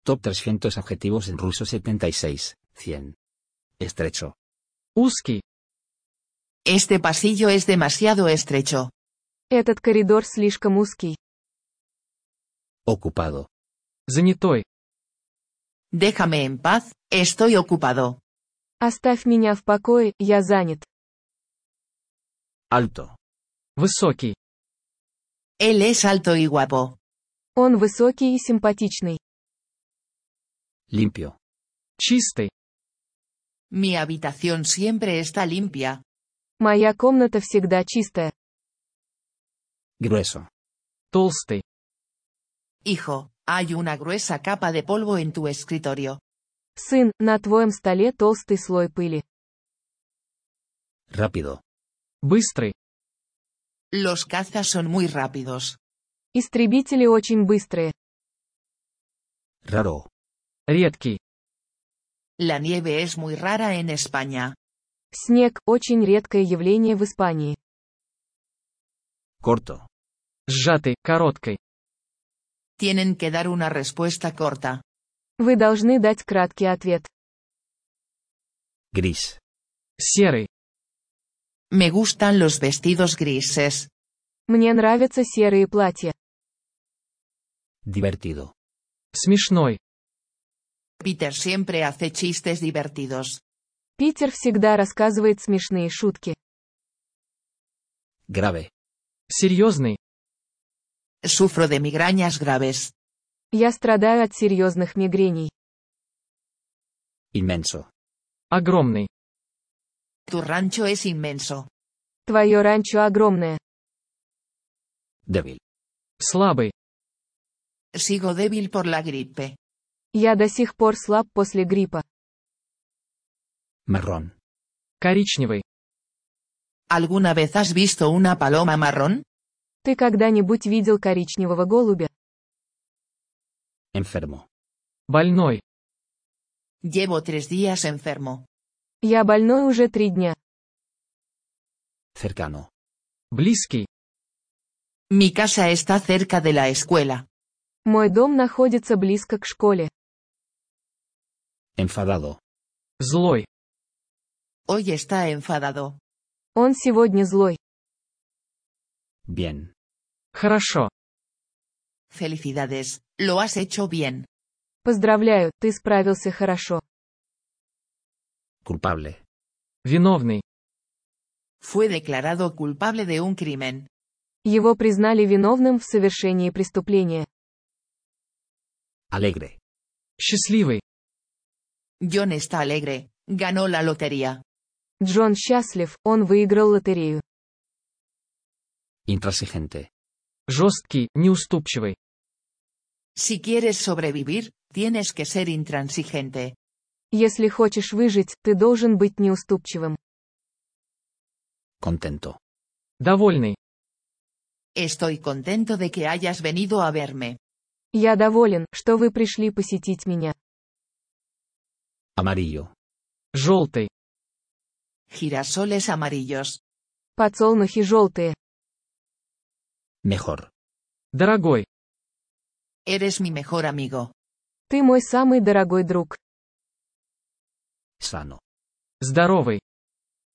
Top 300 adjetivos en ruso 76, 100. Estrecho. Узкий. Este pasillo es demasiado estrecho. Этот коридор слишком узкий. Ocupado. Занятой. Déjame en paz, estoy ocupado. Оставь меня в покое, я занят. Alto. Высокий. Él es alto y guapo. Он высокий и симпатичный. Limpio. Чистый. Mi habitación siempre está limpia. Моя комната всегда чистая. Grueso. Толстый. Hijo, hay una gruesa capa de polvo en tu escritorio. Сын, на твоем столе толстый слой пыли. Rápido. Быстрый. Los cazas son muy rápidos. Истребители очень быстрые. Raro. Редкий. La nieve es muy rara en España. Снег – очень редкое явление в Испании. Corto. Сжатый, короткой. Tienen que dar una respuesta corta. Вы должны дать краткий ответ. Gris. Серый. Me gustan los vestidos grises. Мне нравятся серые платья. Divertido. Смешной. Peter siempre hace chistes divertidos. Питер всегда рассказывает смешные шутки. Grave. Серьезный. Sufro de migrañas graves. Я страдаю от серьезных мигрений. Inmenso. Огромный. Tu rancho es inmenso. Твое ранчо огромное. Débil. Слабый. Sigo débil por la gripe. Я до сих пор слаб после гриппа. Marrón. Коричневый. ¿Alguna vez has visto una paloma marrón? Ты когда-нибудь видел коричневого голубя? Enfermo. Больной. Llevo 3 días enfermo. Я больной уже 3 дня. Cercano. Близкий. Mi casa está cerca de la escuela. Мой дом находится близко к школе. Enfadado. Злой. Hoy está enfadado. Он сегодня злой. Bien. Хорошо. Felicidades, lo has hecho bien. Поздравляю, ты справился хорошо. Culpable. Виновный. Fue declarado culpable de un crimen. Его признали виновным в совершении преступления. Alegre. Счастливый. John está alegre, ganó la lotería. Джон счастлив, он выиграл лотерею. Intransigente. Жесткий, неуступчивый. Si quieres sobrevivir, tienes que ser intransigente. Если хочешь выжить, ты должен быть неуступчивым. Contento. Довольный. Estoy contento de que hayas venido a verme. Я доволен, что вы пришли посетить меня. Amarillo. Желтый. Girasoles amarillos. Подсолнухи желтые. Mejor. Дорогой. Eres mi mejor amigo. Ты мой самый дорогой друг. Sano. Здоровый.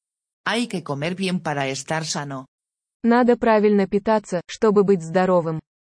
Hay que comer bien para estar sano. Надо правильно питаться, чтобы быть здоровым.